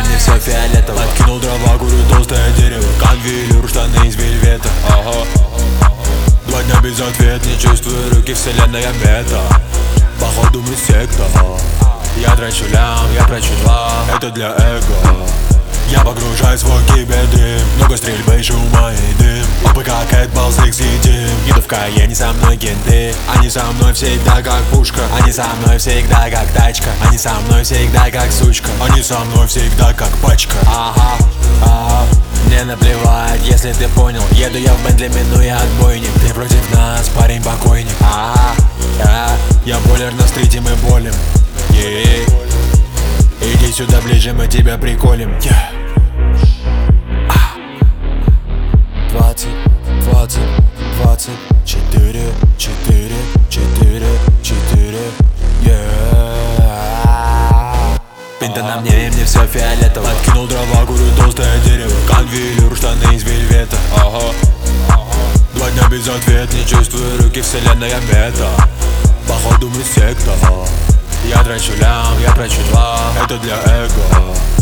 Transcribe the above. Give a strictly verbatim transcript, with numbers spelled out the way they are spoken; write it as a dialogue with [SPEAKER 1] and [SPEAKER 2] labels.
[SPEAKER 1] мне все фиолетово.
[SPEAKER 2] Откинул дрова, курю толстое дерево. Конвейер, штаны из вельвета. Ага. Два дня без ответа, не чувствую руки, вселенная мета. Походу мы секта. Я трачу лям, я трачу два. Это для эго. Я погружаюсь в кибердрим. Много стрельбы, шума и дым. Опы как Эдбал, Стикс и Дим. Не в Каене, со мной кенты. Они со мной всегда как пушка. Они со мной всегда как тачка. Они со мной всегда как сучка. Они со мной всегда как пачка.
[SPEAKER 1] Ага, ага. Мне наплевать, если ты понял. Еду я в Бентли, минуя отбойник.
[SPEAKER 2] Ты против нас, парень покойник.
[SPEAKER 1] Ага, ага.
[SPEAKER 2] Я болер на стрите, мы болим. Е-е-е. Иди сюда ближе, мы тебя приколем. yeah. Двадцать, двадцать, двадцать четыре, четыре, четыре, четыре.
[SPEAKER 1] Пинта на мне, и мне все фиолетово.
[SPEAKER 2] Откинул дрова, курю толстое дерево. Конвейер, штаны из вельвета. Ага. Два дня без ответа, не чувствую руки, вселенная мета. Походу мы секта. Я трачу лям, я трачу два. Это для эго.